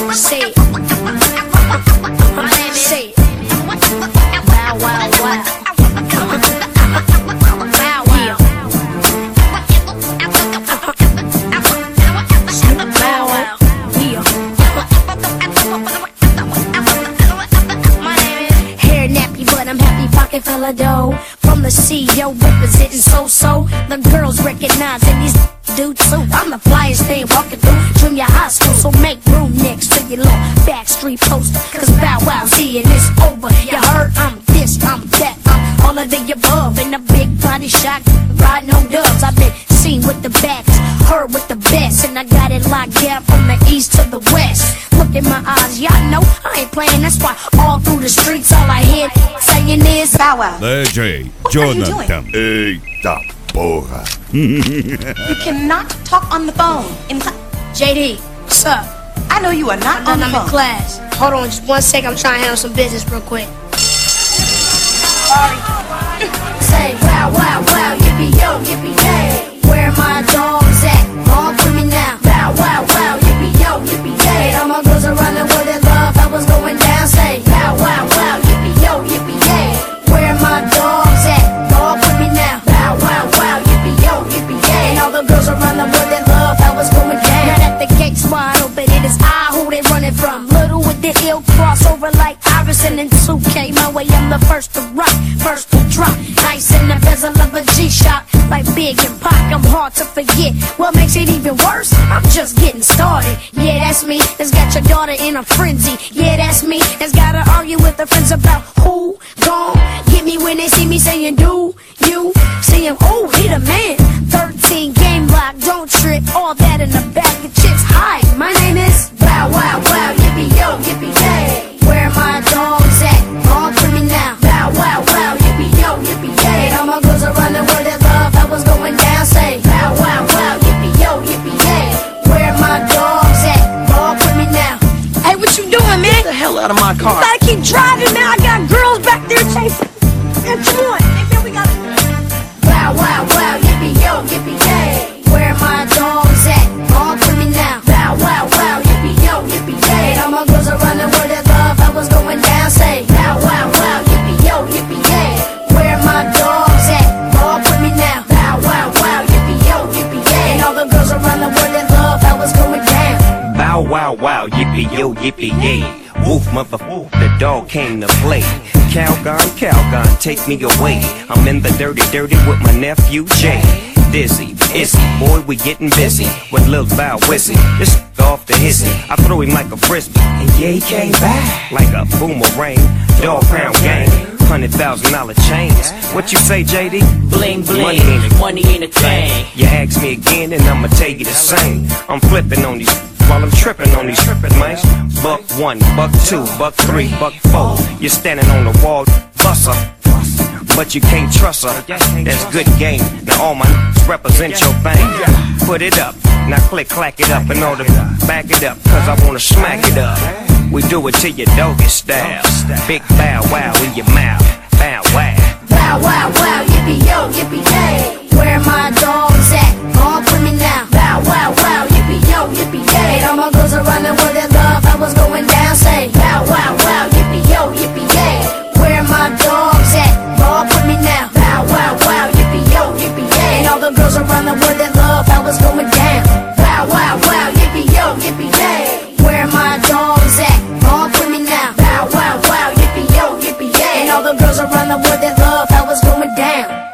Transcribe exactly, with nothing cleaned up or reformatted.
Say it. Say it. Wow, wow, wow. Wow, wow. Wow, wow. My name is Hair nappy, but I'm happy pocket full of dough. From the C E O representing so-so. The girls recognizing these do too. I'm the flyest thing walking through junior high school, so make room next to your little backstreet poster. Cause Bow Wow's here and it's over. You heard I'm this, I'm that, I'm all of the above. In a big body shot, riding on dubs. I've been seen with the backs, heard with the best, and I got it locked down from the east to the west. Look in my eyes, y'all know I ain't playing. That's why all through the streets all I hear saying is Bow Wow. D J Jonathan. Eita porra. You cannot talk on the phone. In J D, what's up? I know you are not on the I'm phone. in class. Hold on just one sec, I'm trying to handle some business real quick. Sorry. Say wow, wow, wow, yippee yo, yippee yay. Where my dogs at? All for me now. Bow wow, wow, yippee yo, yippee yay. All my girls around the world that love how was going down. Say bow wow, wow, yippee yo, yippee yay. Where my dogs at? All for me now. Bow wow, wow, yippee yo, yippee yay. And all the girls around the world that love how was going down. Now that the gate's wide open, it is I who they running from. Little with the ill crossover like Iverson and two K. My way, I'm the first to rock, first to drop. Nice in the bezel of a G-Shock, like Big and Pac. I'm hard to forget. What makes it even worse? I'm just getting started. Yeah, that's me. That's got your daughter in a frenzy. Yeah, that's me. That's gotta argue with her friends about who gon' get me when they see me saying do you see him? Oh, he the man. Thirteen game lock, don't trip. All that in the back of chicks. Hi, my name is Bow Wow Wow, yippee yo, yippee yay. Where my dogs at? On for me now. Bow Wow Wow, yippee yo, yippee yay. All my girls around the world that love how was going down. Say Bow Wow Wow, yippee yo, yippee yay. Where my dogs at? On for me now. Hey, what you doing, man? Get the hell out of my car. You gotta keep driving, man. I got girls back there chasing. Man, come on. Hey, man, we gotta. Wow, wow, wow, yippee yo, yippee yay. Where my dogs at? On for me now. Bow wow, wow, yippee yo, yippee yay. All my girls around the world that love how was going down. Say bow wow, wow, yippee yo, yippee yay. Where my dogs at? On for me now. Bow wow, wow, yippee yo, yippee yay. And all the girls around the world that love how was going down. Bow wow wow, yippee yo, yippee yay. Woof mother woof, the dog came to play. Calgon, Calgon, take me away. I'm in the dirty, dirty with my nephew Jay. Dizzy, Izzy, boy, we getting busy with Lil Bow Wizzy. This off the hissy, I throw him like a frisbee, and yeah, he came back like a boomerang. Dog pound gang, hundred thousand dollar chains. What you say, J D? Bling bling, Money ain't a, money ain't a thing. You ask me again, and I'ma tell you the same. I'm flipping on these while I'm tripping on these tripping mice. Buck one, buck two, buck three, buck four. You're standing on the wall, busser, but you can't trust her. That's good game. Now all my n***s represent your thing. Put it up, now click, clack it up in order to back it up, cause I wanna smack it up. We do it to your doggy style. Big bow wow in your mouth. Bow wow. Bow wow wow, yippee yo, yippee yay. Where my dogs at? On for me now. Bow wow wow, yippee yo, yippee yay. All my girls around the world that love how was going down. Say bow wow wow, yippee yo, yippee yay. Where my dogs at? On for me now. Bow wow wow, yippee yo, yippee yay. And all the girls around the world that love how was going down. Bow wow wow, yippee yo, yippee yay. Where my dogs at? On for me now. Bow wow wow, yippee yo, yippee yay. And all the girls around the world that love how was going down.